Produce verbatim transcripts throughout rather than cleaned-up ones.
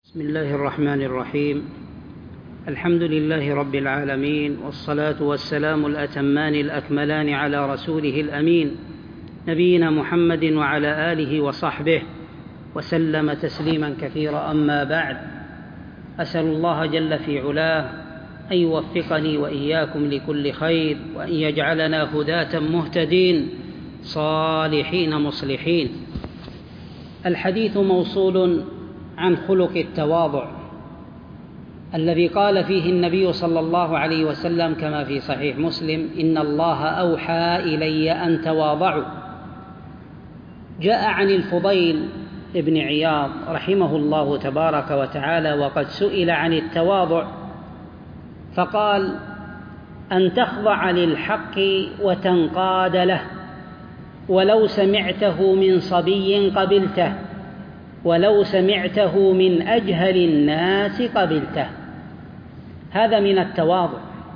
بسم الله الرحمن الرحيم. الحمد لله رب العالمين، والصلاة والسلام الأتمان الأكملان على رسوله الأمين نبينا محمد وعلى آله وصحبه وسلم تسليما كثيرا. أما بعد، أسأل الله جل في علاه أن يوفقني وإياكم لكل خير، وأن يجعلنا هداة مهتدين صالحين مصلحين. الحديث موصول عن خلق التواضع الذي قال فيه النبي صلى الله عليه وسلم كما في صحيح مسلم: إن الله أوحى إلي أن تواضعوا. جاء عن الفضيل ابن عياض رحمه الله تبارك وتعالى وقد سئل عن التواضع فقال: أن تخضع للحق وتنقاد له، ولو سمعته من صبي قبلته، ولو سمعته من أجهل الناس قبلته. هذا من التواضع،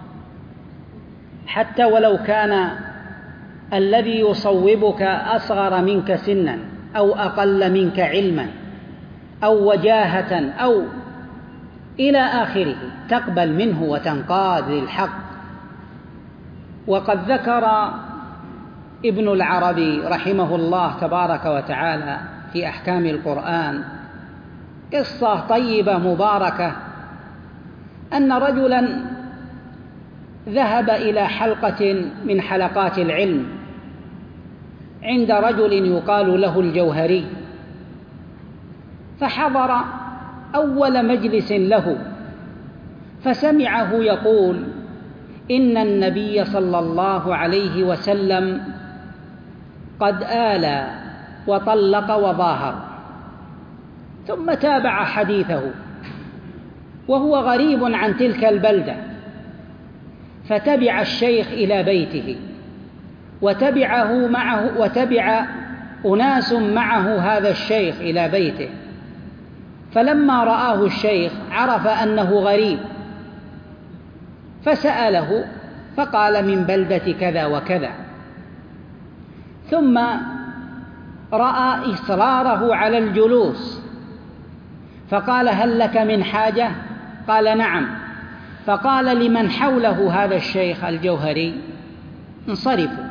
حتى ولو كان الذي يصوبك أصغر منك سنا أو أقل منك علما أو وجاهة أو إلى آخره، تقبل منه وتنقاد للحق. وقد ذكر ابن العربي رحمه الله تبارك وتعالى في أحكام القرآن قصة طيبة مباركة، أن رجلا ذهب إلى حلقة من حلقات العلم عند رجل يقال له الجوهري، فحضر أول مجلس له فسمعه يقول: إن النبي صلى الله عليه وسلم قد آلى وطلق وظاهر، ثم تابع حديثه وهو غريب عن تلك البلدة، فتبع الشيخ إلى بيته وتبعه معه وتبع أناس معه هذا الشيخ إلى بيته، فلما رآه الشيخ عرف أنه غريب فسأله فقال: من بلدة كذا وكذا. ثم رأى إصراره على الجلوس فقال: هل لك من حاجة؟ قال: نعم. فقال لمن حوله هذا الشيخ الجوهري: انصرفوا.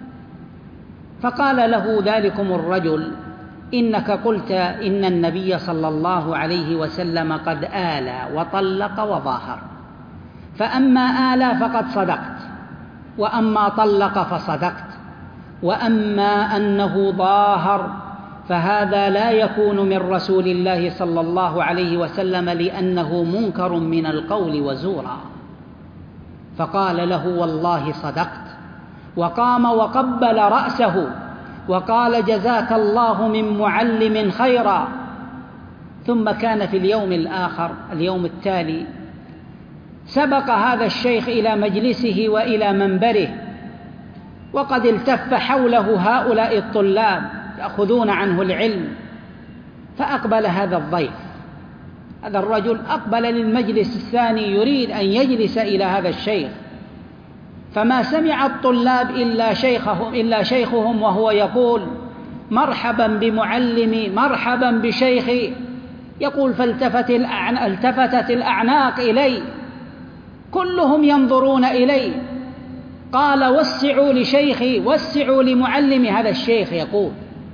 فقال له ذلكم الرجل: إنك قلت إن النبي صلى الله عليه وسلم قد آلى وطلق وظاهر، فأما آلى فقد صدقت، وأما طلق فصدقت، وأما أنه ظاهر فهذا لا يكون من رسول الله صلى الله عليه وسلم، لأنه منكر من القول وزورا. فقال له: والله صدقت. وقام وقبل رأسه وقال: جزاك الله من معلم خيرا. ثم كان في اليوم الآخر اليوم التالي سبق هذا الشيخ إلى مجلسه وإلى منبره، وقد التف حوله هؤلاء الطلاب يأخذون عنه العلم، فأقبل هذا الضيف، هذا الرجل أقبل للمجلس الثاني يريد أن يجلس إلى هذا الشيخ، فما سمع الطلاب إلا شيخهم إلا شيخهم وهو يقول: مرحبا بمعلمي، مرحبا بشيخي. يقول: فالتفت الأعناق التفتت الأعناق إلي، كلهم ينظرون إلي. قال: وسعوا لشيخي، وسعوا لمعلمي. هذا الشيخ يقول.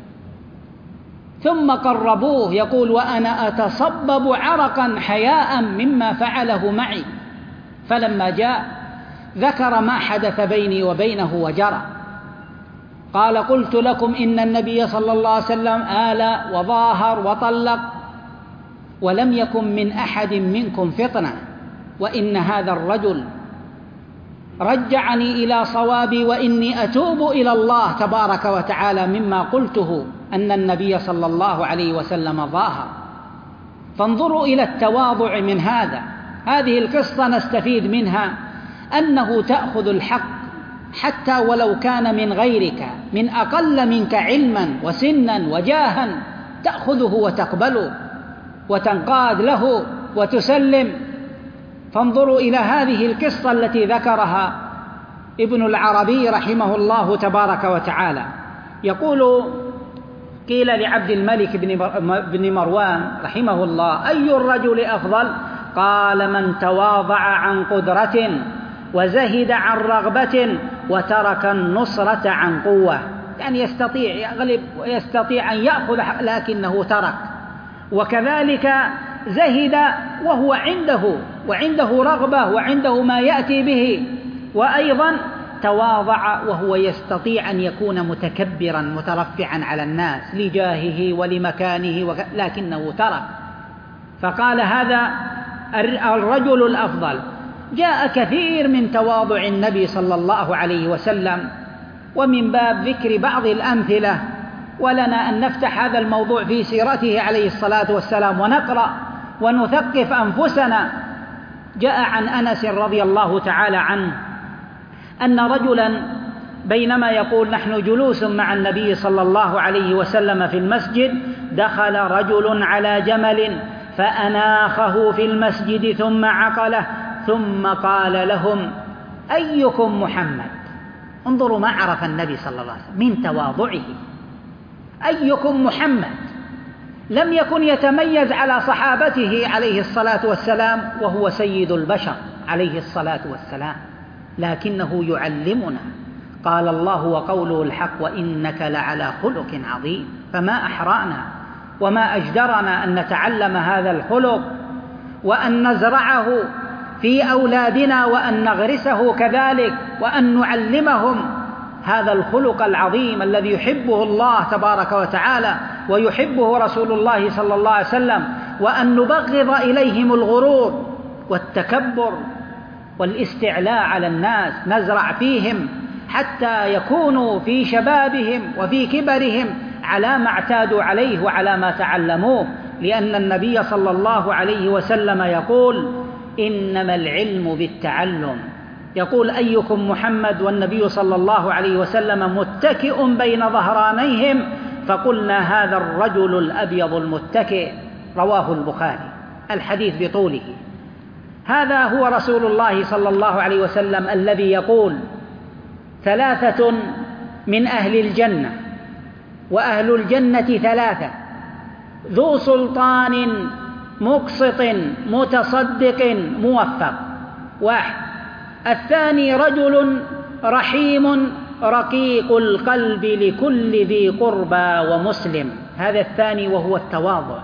ثم قربوه، يقول: وأنا أتصبب عرقا حياء مما فعله معي. فلما جاء ذكر ما حدث بيني وبينه وجرى. قال: قلت لكم إن النبي صلى الله عليه وسلم آلى وظاهر وطلق، ولم يكن من أحد منكم فطنة، وإن هذا الرجل رجعني إلى صوابي، وإني أتوب إلى الله تبارك وتعالى مما قلته أن النبي صلى الله عليه وسلم ظاهر. فانظروا إلى التواضع من هذا. هذه القصة نستفيد منها أنه تأخذ الحق حتى ولو كان من غيرك، من أقل منك علما وسنا وجاها، تأخذه وتقبله وتنقاد له وتسلم. فانظروا إلى هذه القصة التي ذكرها ابن العربي رحمه الله تبارك وتعالى. يقول: قيل لعبد الملك بن مروان رحمه الله: أي الرجل أفضل؟ قال: من تواضع عن قدرة وزهد عن رغبة وترك النصرة عن قوة. يعني يستطيع يغلب ويستطيع أن يأخذ لكنه ترك، وكذلك زهد وهو عنده وعنده رغبة وعنده ما يأتي به، وأيضا تواضع وهو يستطيع أن يكون متكبرا مترفعا على الناس لجاهه ولمكانه وك... لكنه ترك. فقال: هذا الرجل الأفضل. جاء كثير من تواضع النبي صلى الله عليه وسلم، ومن باب ذكر بعض الأمثلة، ولنا أن نفتح هذا الموضوع في سيرته عليه الصلاة والسلام ونقرأ ونثقف أنفسنا. جاء عن أنس رضي الله تعالى عنه أن رجلا بينما يقول: نحن جلوس مع النبي صلى الله عليه وسلم في المسجد، دخل رجل على جمل فأناخه في المسجد ثم عقله، ثم قال لهم: أيكم محمد؟ انظروا ما عرف النبي صلى الله عليه وسلم من تواضعه. أيكم محمد؟ لم يكن يتميز على صحابته عليه الصلاة والسلام وهو سيد البشر عليه الصلاة والسلام، لكنه يعلمنا. قال الله وقوله الحق: وإنك لعلى خلق عظيم. فما أحرأنا وما أجدرنا أن نتعلم هذا الخلق وأن نزرعه في أولادنا وأن نغرسه كذلك، وأن نعلمهم هذا الخلق العظيم الذي يحبه الله تبارك وتعالى ويحبه رسول الله صلى الله عليه وسلم، وأن نبغض إليهم الغرور والتكبر والاستعلاء على الناس، نزرع فيهم حتى يكونوا في شبابهم وفي كبرهم على ما اعتادوا عليه وعلى ما تعلموه. لأن النبي صلى الله عليه وسلم يقول: إنما العلم بالتعلم. يقول: أيكم محمد؟ والنبي صلى الله عليه وسلم متكئ بين ظهرانيهم، فقلنا: هذا الرجل الأبيض المتكئ. رواه البخاري. الحديث بطوله. هذا هو رسول الله صلى الله عليه وسلم الذي يقول: ثلاثة من أهل الجنة، وأهل الجنة ثلاثة: ذو سلطان مقسط متصدق موفق، واحد. الثاني رجل رحيم رقيق القلب لكل ذي قربى ومسلم. هذا الثاني وهو التواضع.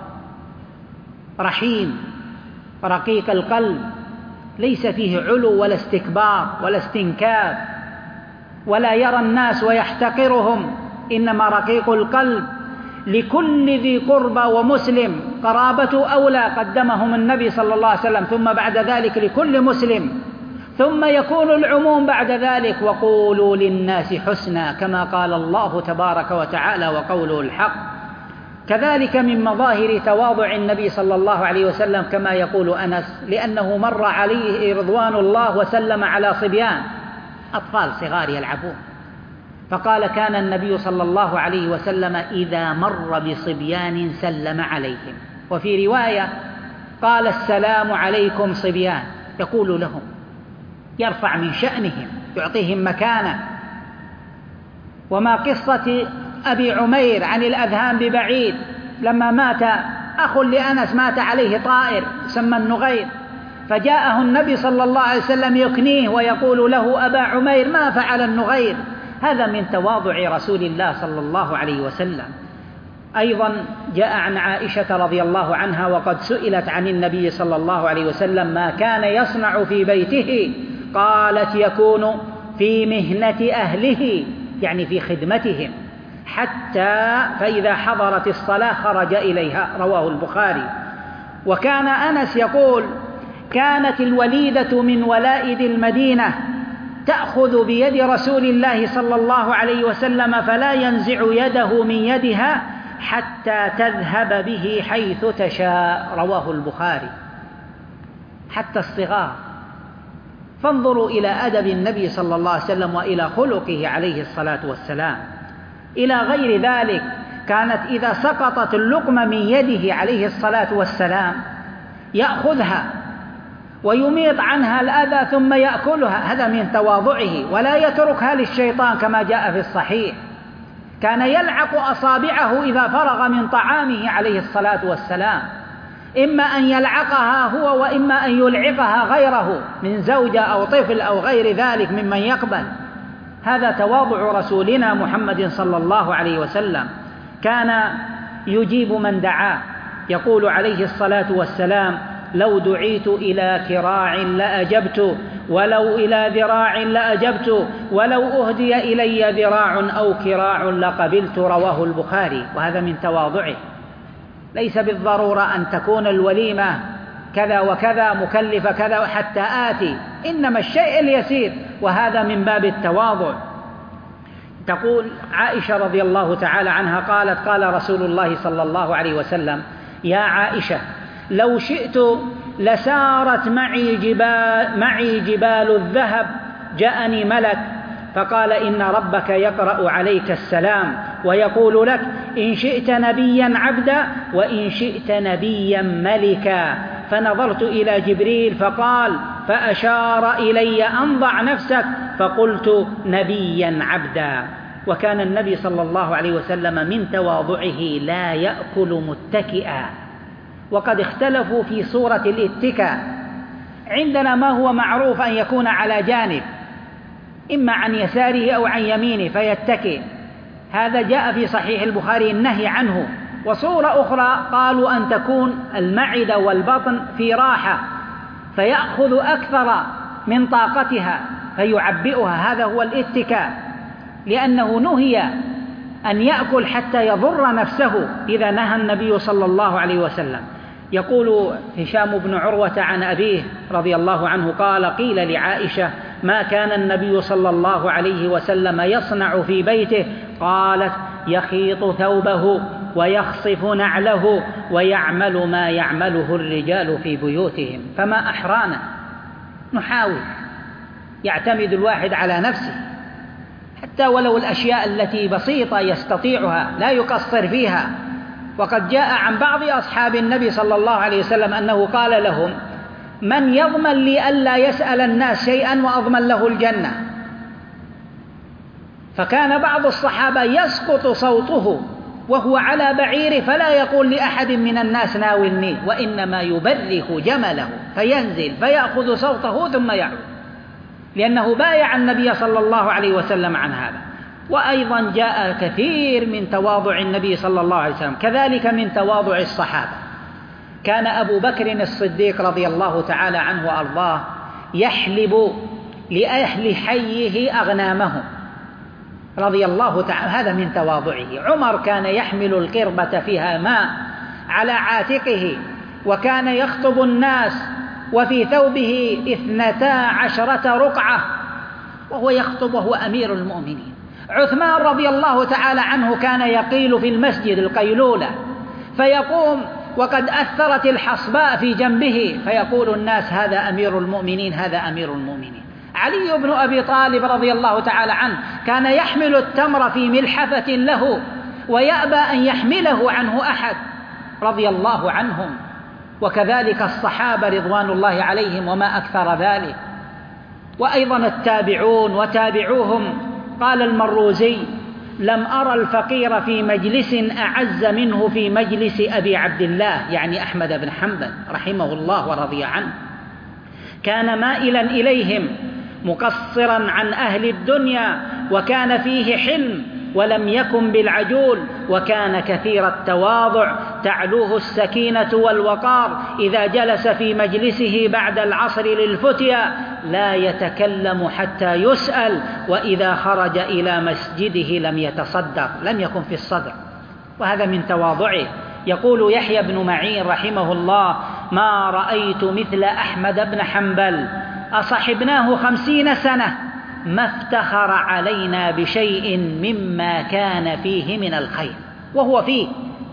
رحيم رقيق القلب، ليس فيه علو ولا استكبار ولا استنكاب ولا يرى الناس ويحتقرهم، إنما رقيق القلب لكل ذي قربى ومسلم. قرابة أولى قدمهم النبي صلى الله عليه وسلم، ثم بعد ذلك لكل مسلم، ثم يكون العموم بعد ذلك: وقولوا للناس حسنا، كما قال الله تبارك وتعالى وقوله الحق. كذلك من مظاهر تواضع النبي صلى الله عليه وسلم كما يقول أنس، لأنه مر عليه رضوان الله وسلم على صبيان أطفال صغار يلعبون، فقال: كان النبي صلى الله عليه وسلم إذا مر بصبيان سلم عليهم. وفي رواية قال: السلام عليكم صبيان، يقول لهم، يرفع من شأنهم، يعطيهم مكانة. وما قصة أبي عمير عن الأذهان ببعيد، لما مات أخ لأنس مات عليه طائر سمى النغير، فجاءه النبي صلى الله عليه وسلم يكنيه ويقول له: أبا عمير ما فعل النغير؟ هذا من تواضع رسول الله صلى الله عليه وسلم. أيضا جاء عن عائشة رضي الله عنها وقد سئلت عن النبي صلى الله عليه وسلم ما كان يصنع في بيته، قالت: يكون في مهنة أهله، يعني في خدمتهم، حتى فإذا حضرت الصلاة خرج إليها. رواه البخاري. وكان أنس يقول: كانت الوليدة من ولائد المدينة تأخذ بيد رسول الله صلى الله عليه وسلم فلا ينزع يده من يدها حتى تذهب به حيث تشاء. رواه البخاري. حتى الصغار. فانظروا إلى أدب النبي صلى الله عليه وسلم وإلى خلقه عليه الصلاة والسلام. إلى غير ذلك، كانت إذا سقطت اللقمة من يده عليه الصلاة والسلام يأخذها ويميط عنها الأذى ثم يأكلها، هذا من تواضعه، ولا يتركها للشيطان كما جاء في الصحيح. كان يلعق أصابعه إذا فرغ من طعامه عليه الصلاة والسلام، إما أن يلعقها هو وإما أن يلعقها غيره من زوجة أو طفل أو غير ذلك ممن يقبل. هذا تواضع رسولنا محمد صلى الله عليه وسلم. كان يجيب من دعاه، يقول عليه الصلاة والسلام: لو دعيت إلى كراع لأجبت، ولو إلى ذراع لأجبت، ولو أهدي إلي ذراع أو كراع لقبلت. رواه البخاري. وهذا من تواضعه. ليس بالضرورة أن تكون الوليمة كذا وكذا مكلفة كذا حتى آتي، إنما الشيء اليسير، وهذا من باب التواضع. تقول عائشة رضي الله تعالى عنها قالت: قال رسول الله صلى الله عليه وسلم: يا عائشة، لو شئت لسارت معي جبال, معي جبال الذهب. جاءني ملك فقال: إن ربك يقرأ عليك السلام ويقول لك: إن شئت نبيا عبدا وإن شئت نبيا ملكا. فنظرت إلى جبريل فقال فأشار إلي أن ضع نفسك، فقلت: نبيا عبدا. وكان النبي صلى الله عليه وسلم من تواضعه لا يأكل متكئا. وقد اختلفوا في صورة الاتكاء. عندنا ما هو معروف أن يكون على جانب، إما عن يساره أو عن يمينه فيتكئ، هذا جاء في صحيح البخاري النهي عنه. وصورة أخرى قالوا أن تكون المعدة والبطن في راحة فيأخذ أكثر من طاقتها فيعبئها، هذا هو الاتكاء، لأنه نهي أن يأكل حتى يضر نفسه إذا نهى النبي صلى الله عليه وسلم. يقول هشام بن عروة عن أبيه رضي الله عنه قال: قيل لعائشة: ما كان النبي صلى الله عليه وسلم يصنع في بيته؟ قالت: يخيط ثوبه ويخصف نعله ويعمل ما يعمله الرجال في بيوتهم. فما أحرانا نحاول، يعتمد الواحد على نفسه حتى ولو الأشياء التي بسيطة يستطيعها لا يقصر فيها. وقد جاء عن بعض أصحاب النبي صلى الله عليه وسلم أنه قال لهم: من يضمن لي ألا يسأل الناس شيئا وأضمن له الجنة؟ فكان بعض الصحابة يسقط صوته وهو على بعيره فلا يقول لأحد من الناس ناولني، وإنما يبرك جمله فينزل فيأخذ صوته ثم يعود، لأنه بايع النبي صلى الله عليه وسلم عن هذا. وأيضا جاء كثير من تواضع النبي صلى الله عليه وسلم، كذلك من تواضع الصحابة. كان أبو بكر الصديق رضي الله تعالى عنه وأرضاه يحلب لأهل حيه أغنامهم رضي الله تعالى، هذا من تواضعه. عمر كان يحمل القربة فيها ماء على عاتقه وكان يخطب الناس وفي ثوبه اثنتا عشرة رقعة وهو يخطب وهو أمير المؤمنين. عثمان رضي الله تعالى عنه كان يقيل في المسجد القيلولة فيقوم وقد أثرت الحصباء في جنبه فيقول الناس: هذا أمير المؤمنين، هذا أمير المؤمنين. علي بن أبي طالب رضي الله تعالى عنه كان يحمل التمر في ملحفة له ويأبى أن يحمله عنه أحد رضي الله عنهم. وكذلك الصحابة رضوان الله عليهم وما أكثر ذلك. وأيضا التابعون وتابعوهم. قال المروزي: لم أرى الفقير في مجلس أعز منه في مجلس أبي عبد الله، يعني أحمد بن حنبل رحمه الله ورضي عنه. كان مائلا إليهم مقصرا عن أهل الدنيا، وكان فيه حلم ولم يكن بالعجول، وكان كثير التواضع تعلوه السكينة والوقار. إذا جلس في مجلسه بعد العصر للفتيا لا يتكلم حتى يسأل، وإذا خرج إلى مسجده لم يتصدر، لم يكن في الصدر، وهذا من تواضعه. يقول يحيى بن معين رحمه الله: ما رأيت مثل أحمد بن حنبل أصحبناه خمسين سنة ما افتخر علينا بشيء مما كان فيه من الخير، وهو فيه،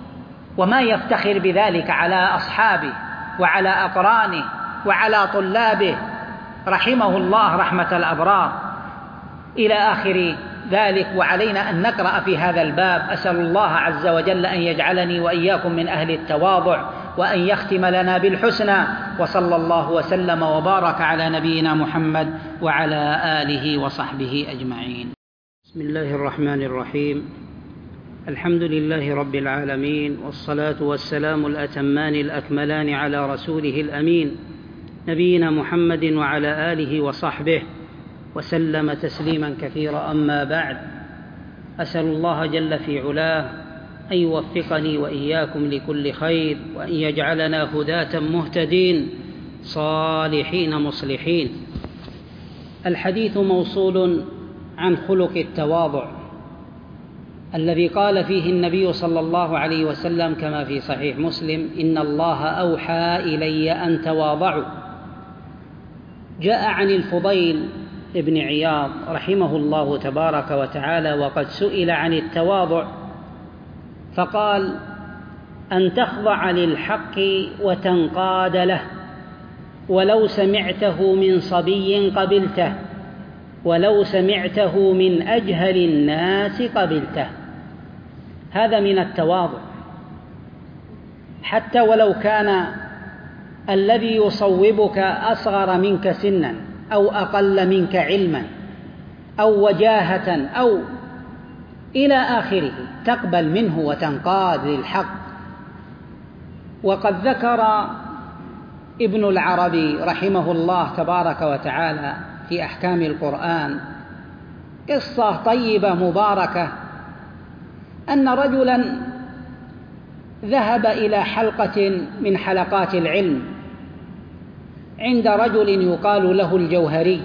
وما يفتخر بذلك على أصحابه وعلى أقرانه وعلى طلابه رحمه الله رحمة الأبرار إلى آخر ذلك. وعلينا أن نقرأ في هذا الباب. أسأل الله عز وجل أن يجعلني وإياكم من أهل التواضع وأن يختم لنا بالحسنى. وصلى الله وسلم وبارك على نبينا محمد وعلى آله وصحبه أجمعين. بسم الله الرحمن الرحيم. الحمد لله رب العالمين، والصلاة والسلام الأتمان الأكملان على رسوله الأمين نبينا محمد وعلى آله وصحبه وسلم تسليما كثيرا. أما بعد، أسأل الله جل في علاه أن يوفقني وإياكم لكل خير، وأن يجعلنا هداة مهتدين صالحين مصلحين. الحديث موصول عن خلق التواضع الذي قال فيه النبي صلى الله عليه وسلم كما في صحيح مسلم: إن الله أوحى إلي أن تواضعوا. جاء عن الفضيل ابن عياض رحمه الله تبارك وتعالى وقد سئل عن التواضع فقال: أن تخضع للحق وتنقاد له، ولو سمعته من صبي قبلته، ولو سمعته من أجهل الناس قبلته. هذا من التواضع، حتى ولو كان الذي يصوبك أصغر منك سنا أو أقل منك علما أو وجاهة أو إلى آخره، تقبل منه وتنقاد للحق. وقد ذكر ابن العربي رحمه الله تبارك وتعالى في أحكام القرآن قصة طيبة مباركة، أن رجلا ذهب إلى حلقة من حلقات العلم عند رجل يقال له الجوهري،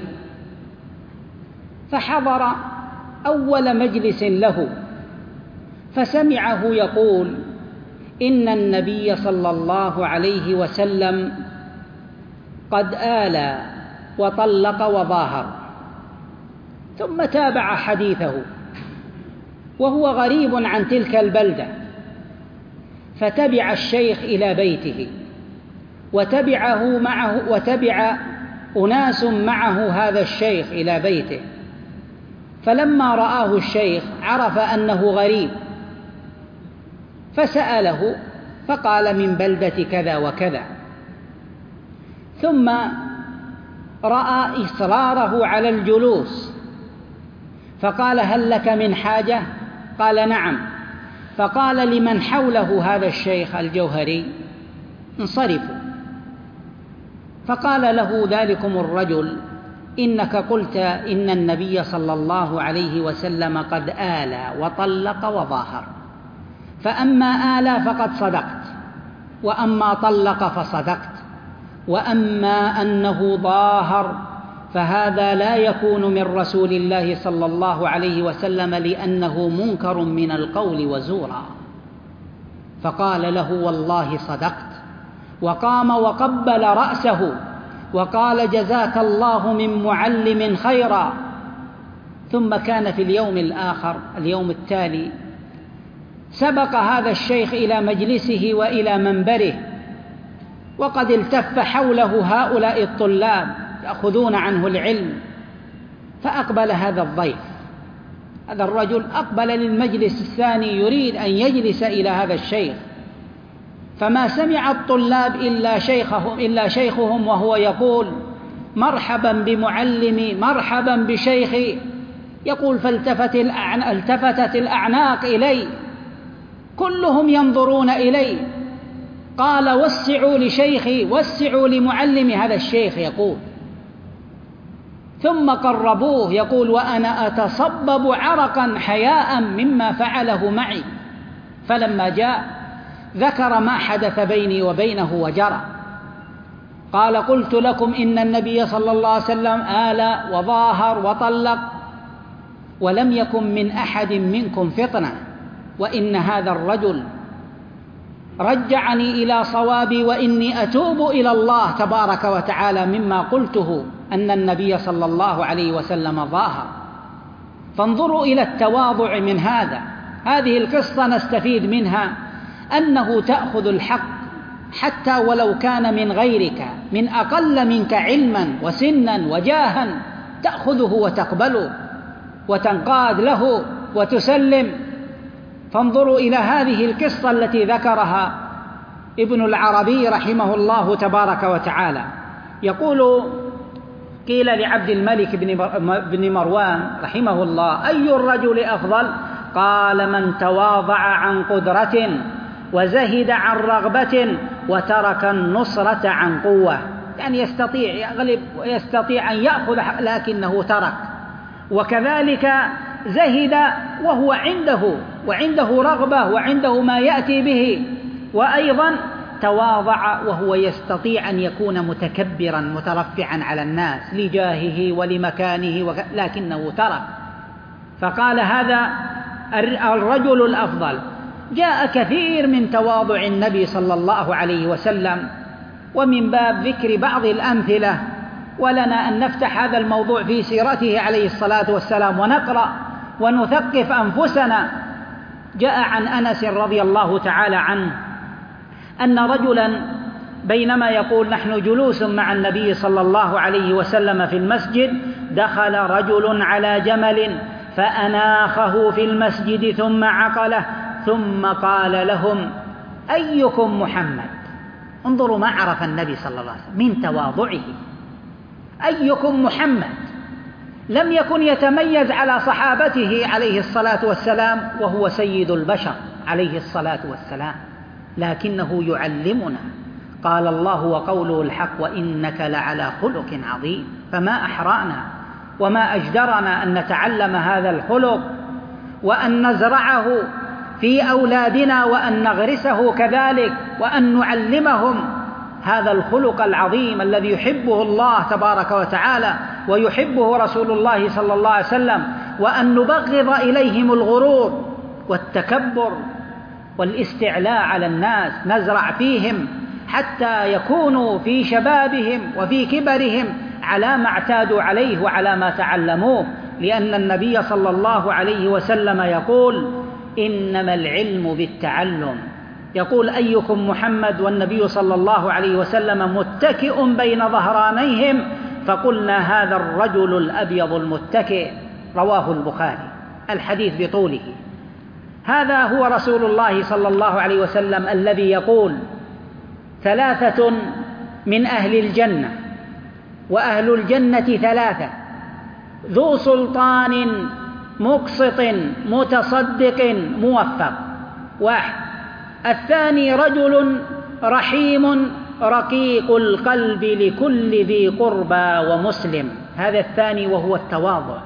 فحضر أول مجلس له فسمعه يقول: إن النبي صلى الله عليه وسلم قد آلى وطلق وظاهر. ثم تابع حديثه وهو غريب عن تلك البلدة، فتبع الشيخ إلى بيته وتبعه معه وتبع أناس معه هذا الشيخ إلى بيته، فلما رآه الشيخ عرف أنه غريب فسأله فقال: من بلدة كذا وكذا. ثم رأى إصراره على الجلوس فقال: هل لك من حاجة؟ قال: نعم. فقال لمن حوله هذا الشيخ الجوهري: انصرفوا. فقال له ذلكم الرجل: إنك قلت إن النبي صلى الله عليه وسلم قد آلى وطلق وظاهر، فأما آلى فقد صدقت، وأما طلق فصدقت، وأما أنه ظاهر فهذا لا يكون من رسول الله صلى الله عليه وسلم، لأنه منكر من القول وزورا. فقال له: والله صدقت. وقام وقبل رأسه وقال: جزاك الله من معلم خيرا. ثم كان في اليوم الآخر اليوم التالي سبق هذا الشيخ إلى مجلسه وإلى منبره، وقد التف حوله هؤلاء الطلاب يأخذون عنه العلم، فأقبل هذا الضيف، هذا الرجل أقبل للمجلس الثاني يريد أن يجلس إلى هذا الشيخ، فما سمع الطلاب إلا شيخهم إلا شيخهم وهو يقول: مرحبا بمعلمي، مرحبا بشيخي. يقول: فالتفت الأعناق التفتت الأعناق إلي، كلهم ينظرون إلي. قال: وسعوا لشيخي، وسعوا لمعلمي. هذا الشيخ يقول. ثم قربوه، يقول: وأنا أتصبب عرقا حياء مما فعله معي. فلما جاء ذكر ما حدث بيني وبينه وجرى. قال: قلت لكم إن النبي صلى الله عليه وسلم آلى وظاهر وطلق، ولم يكن من أحد منكم فطنة، وإن هذا الرجل رجعني إلى صوابي، وإني أتوب إلى الله تبارك وتعالى مما قلته أن النبي صلى الله عليه وسلم ظاهر. فانظروا إلى التواضع من هذا. هذه القصة نستفيد منها أنه تأخذ الحق حتى ولو كان من غيرك، من أقل منك علما وسنا وجاها، تأخذه وتقبله وتنقاد له وتسلم. فانظروا إلى هذه القصة التي ذكرها ابن العربي رحمه الله تبارك وتعالى. يقول: قيل لعبد الملك بن مروان رحمه الله: أي الرجل أفضل؟ قال: من تواضع عن قدرة وزهد عن رغبة وترك النصرة عن قوة، يعني يستطيع يغلب ويستطيع أن يأخذ لكنه ترك، وكذلك زهد وهو عنده وعنده رغبة وعنده ما يأتي به، وأيضا تواضع وهو يستطيع أن يكون متكبرا مترفعا على الناس لجاهه ولمكانه لكنه ترك. فقال: هذا الرجل الأفضل. جاء كثير من تواضع النبي صلى الله عليه وسلم، ومن باب ذكر بعض الأمثلة، ولنا أن نفتح هذا الموضوع في سيرته عليه الصلاة والسلام ونقرأ ونثقف أنفسنا. جاء عن أنس رضي الله تعالى عنه أن رجلا بينما يقول: نحن جلوس مع النبي صلى الله عليه وسلم في المسجد، دخل رجل على جمل فأناخه في المسجد ثم عقله، ثم قال لهم: أيكم محمد؟ انظروا ما عرف النبي صلى الله عليه وسلم من تواضعه. أيكم محمد؟ لم يكن يتميز على صحابته عليه الصلاة والسلام وهو سيد البشر عليه الصلاة والسلام، لكنه يعلمنا. قال الله وقوله الحق: وإنك لعلى خلق عظيم. فما أحرأنا وما أجدرنا أن نتعلم هذا الخلق وأن نزرعه في أولادنا وأن نغرسه كذلك، وأن نعلمهم هذا الخلق العظيم الذي يحبه الله تبارك وتعالى ويحبه رسول الله صلى الله عليه وسلم، وأن نبغض إليهم الغرور والتكبر والاستعلاء على الناس، نزرع فيهم حتى يكونوا في شبابهم وفي كبرهم على ما اعتادوا عليه وعلى ما تعلموه، لأن النبي صلى الله عليه وسلم يقول: إنما العلم بالتعلم. يقول: أيكم محمد؟ والنبي صلى الله عليه وسلم متكئ بين ظهرانيهم، فقلنا: هذا الرجل الأبيض المتكئ. رواه البخاري. الحديث بطوله. هذا هو رسول الله صلى الله عليه وسلم الذي يقول: ثلاثة من أهل الجنة، وأهل الجنة ثلاثة: ذو سلطان مقسط متصدق موفق، واحد. الثاني رجل رحيم رقيق القلب لكل ذي قربى ومسلم. هذا الثاني وهو التواضع.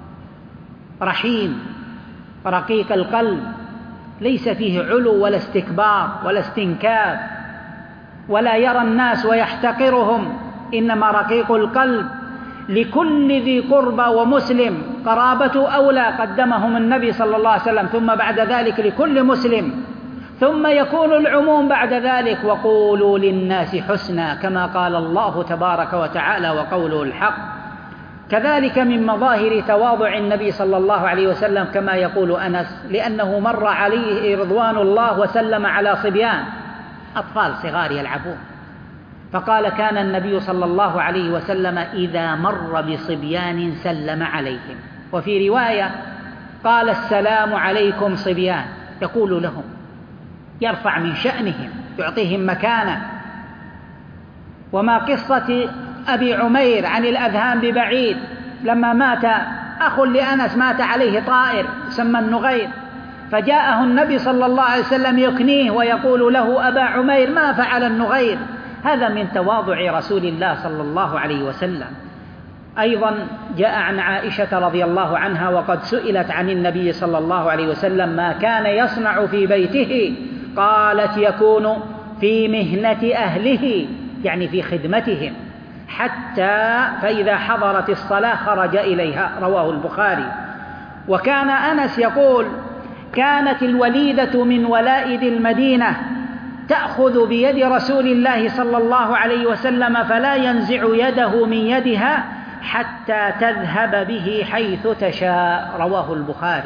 رحيم رقيق القلب، ليس فيه علو ولا استكبار ولا استنكاب ولا يرى الناس ويحتقرهم، إنما رقيق القلب لكل ذي قربى ومسلم. قرابة أولى قدمهم النبي صلى الله عليه وسلم، ثم بعد ذلك لكل مسلم، ثم يكون العموم بعد ذلك: وقولوا للناس حسنا، كما قال الله تبارك وتعالى وقوله الحق. كذلك من مظاهر تواضع النبي صلى الله عليه وسلم كما يقول أنس، لأنه مر عليه رضوان الله وسلم على صبيان أطفال صغار يلعبون، فقال: كان النبي صلى الله عليه وسلم إذا مر بصبيان سلم عليهم. وفي رواية قال: السلام عليكم صبيان، يقول لهم، يرفع من شأنهم، يعطيهم مكانة. وما قصة أبي عمير عن الأذهان ببعيد، لما مات أخ لأنس مات عليه طائر يسمى النغير، فجاءه النبي صلى الله عليه وسلم يكنيه ويقول له: أبا عمير ما فعل النغير؟ هذا من تواضع رسول الله صلى الله عليه وسلم. أيضا جاء عن عائشة رضي الله عنها وقد سئلت عن النبي صلى الله عليه وسلم ما كان يصنع في بيته، قالت: يكون في مهنة أهله، يعني في خدمتهم، حتى فإذا حضرت الصلاة خرج إليها. رواه البخاري. وكان أنس يقول: كانت الوليدة من ولائد المدينة تأخذ بيد رسول الله صلى الله عليه وسلم فلا ينزع يده من يدها حتى تذهب به حيث تشاء. رواه البخاري.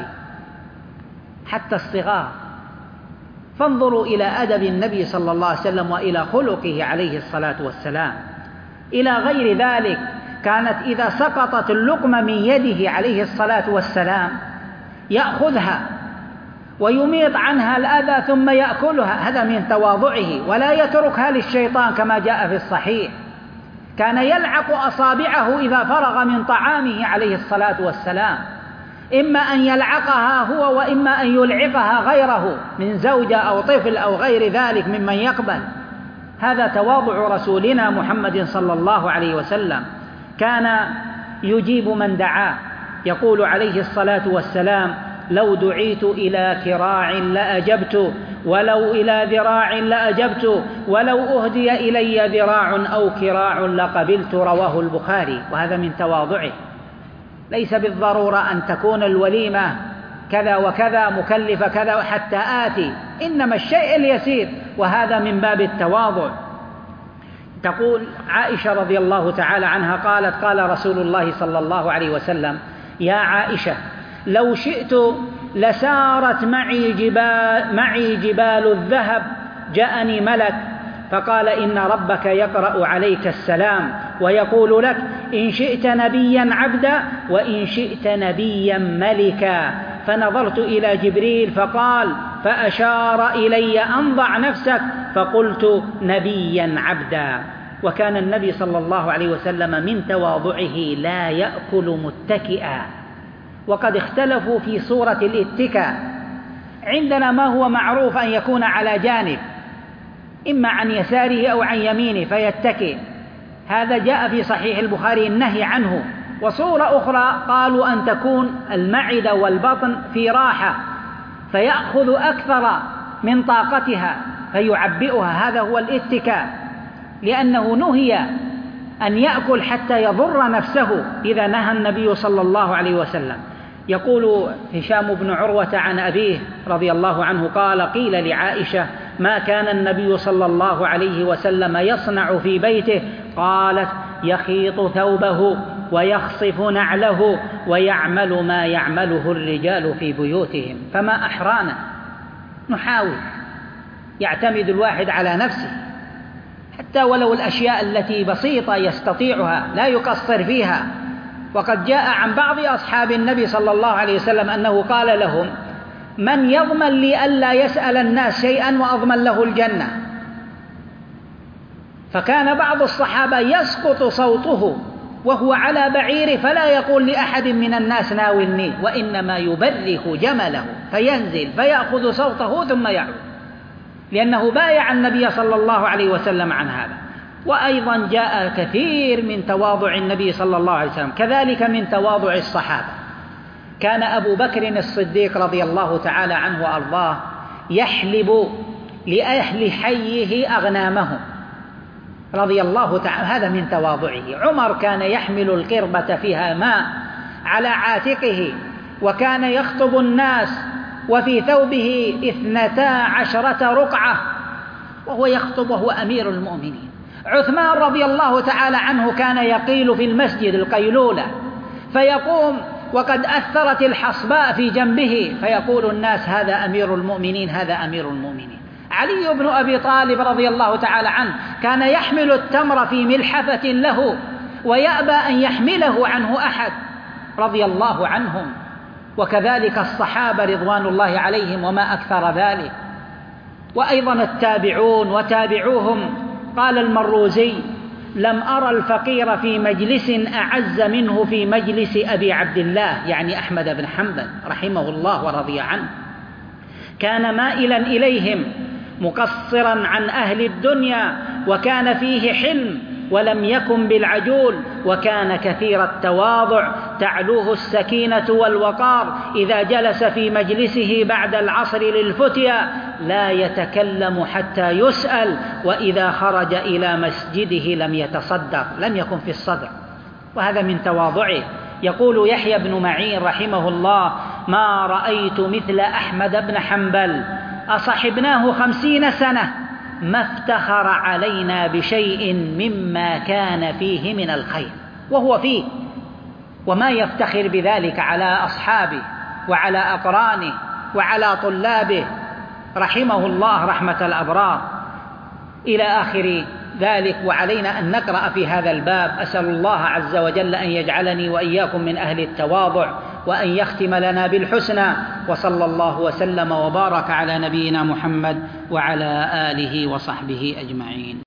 حتى الصغار. فانظروا إلى أدب النبي صلى الله عليه وسلم وإلى خلقه عليه الصلاة والسلام. إلى غير ذلك، كانت إذا سقطت اللقمة من يده عليه الصلاة والسلام يأخذها ويميط عنها الأذى ثم يأكلها، هذا من تواضعه، ولا يتركها للشيطان كما جاء في الصحيح. كان يلعق أصابعه إذا فرغ من طعامه عليه الصلاة والسلام، إما أن يلعقها هو وإما أن يلعقها غيره من زوجة أو طفل أو غير ذلك ممن يقبل. هذا تواضع رسولنا محمد صلى الله عليه وسلم. كان يجيب من دعاه، يقول عليه الصلاة والسلام: لو دعيت إلى كراع لأجبت، ولو إلى ذراع لأجبت، ولو أهدي إلي ذراع أو كراع لقبلت. رواه البخاري. وهذا من تواضعه. ليس بالضرورة أن تكون الوليمة كذا وكذا مكلفة كذا حتى آتي، إنما الشيء اليسير، وهذا من باب التواضع. تقول عائشة رضي الله تعالى عنها قالت: قال رسول الله صلى الله عليه وسلم: يا عائشة، لو شئت لسارت معي جبال, معي جبال الذهب. جاءني ملك فقال: إن ربك يقرأ عليك السلام ويقول لك: إن شئت نبيا عبدا وإن شئت نبيا ملكا. فنظرت إلى جبريل فقال فأشار إلي أن ضع نفسك، فقلت: نبيا عبدا. وكان النبي صلى الله عليه وسلم من تواضعه لا يأكل متكئا. وقد اختلفوا في صورة الاتكاء. عندنا ما هو معروف أن يكون على جانب، إما عن يساره أو عن يمينه فيتكئ، هذا جاء في صحيح البخاري النهي عنه. وصورة أخرى قالوا أن تكون المعدة والبطن في راحة فيأخذ أكثر من طاقتها فيعبئها، هذا هو الاتكاء، لأنه نهي أن يأكل حتى يضر نفسه إذا نهى النبي صلى الله عليه وسلم. يقول هشام بن عروة عن أبيه رضي الله عنه قال: قيل لعائشة: ما كان النبي صلى الله عليه وسلم يصنع في بيته؟ قالت: يخيط ثوبه ويخصف نعله ويعمل ما يعمله الرجال في بيوتهم. فما أحرانا نحاول، يعتمد الواحد على نفسه حتى ولو الأشياء التي بسيطة يستطيعها لا يقصر فيها. وقد جاء عن بعض أصحاب النبي صلى الله عليه وسلم أنه قال لهم: من يضمن لي ألا يسأل الناس شيئا وأضمن له الجنة؟ فكان بعض الصحابة يسقط صوته وهو على بعيره فلا يقول لأحد من الناس ناولني، وإنما يبرك جمله فينزل فيأخذ صوته ثم يعود، لأنه بايع النبي صلى الله عليه وسلم عن هذا. وأيضا جاء كثير من تواضع النبي صلى الله عليه وسلم، كذلك من تواضع الصحابة. كان أبو بكر الصديق رضي الله تعالى عنه وأرضاه يحلب لأهل حيه أغنامهم رضي الله تعالى، هذا من تواضعه. عمر كان يحمل القربة فيها ماء على عاتقه وكان يخطب الناس وفي ثوبه اثنتا عشرة رقعة وهو يخطب وهو أمير المؤمنين. عثمان رضي الله تعالى عنه كان يقيل في المسجد القيلولة فيقوم وقد أثرت الحصباء في جنبه فيقول الناس: هذا أمير المؤمنين، هذا أمير المؤمنين. علي بن أبي طالب رضي الله تعالى عنه كان يحمل التمر في ملحفة له ويأبى أن يحمله عنه أحد رضي الله عنهم. وكذلك الصحابة رضوان الله عليهم وما أكثر ذلك. وأيضا التابعون وتابعوهم. قال المروزي: لم أرى الفقير في مجلس أعز منه في مجلس أبي عبد الله، يعني أحمد بن حنبل رحمه الله ورضي عنه. كان مائلا إليهم مقصرا عن أهل الدنيا، وكان فيه حلم ولم يكن بالعجول، وكان كثير التواضع تعلوه السكينة والوقار. إذا جلس في مجلسه بعد العصر للفتيا لا يتكلم حتى يسأل، وإذا خرج إلى مسجده لم يتصدر، لم يكن في الصدر، وهذا من تواضعه. يقول يحيى بن معين رحمه الله: ما رأيت مثل أحمد بن حنبل أصحبناه خمسين سنة ما افتخر علينا بشيء مما كان فيه من الخير، وهو فيه، وما يفتخر بذلك على أصحابه وعلى أقرانه وعلى طلابه رحمه الله رحمة الأبرار إلى آخر ذلك. وعلينا أن نقرأ في هذا الباب. أسأل الله عز وجل أن يجعلني وإياكم من أهل التواضع وأن يختم لنا بالحسنى. وصلى الله وسلم وبارك على نبينا محمد وعلى آله وصحبه أجمعين.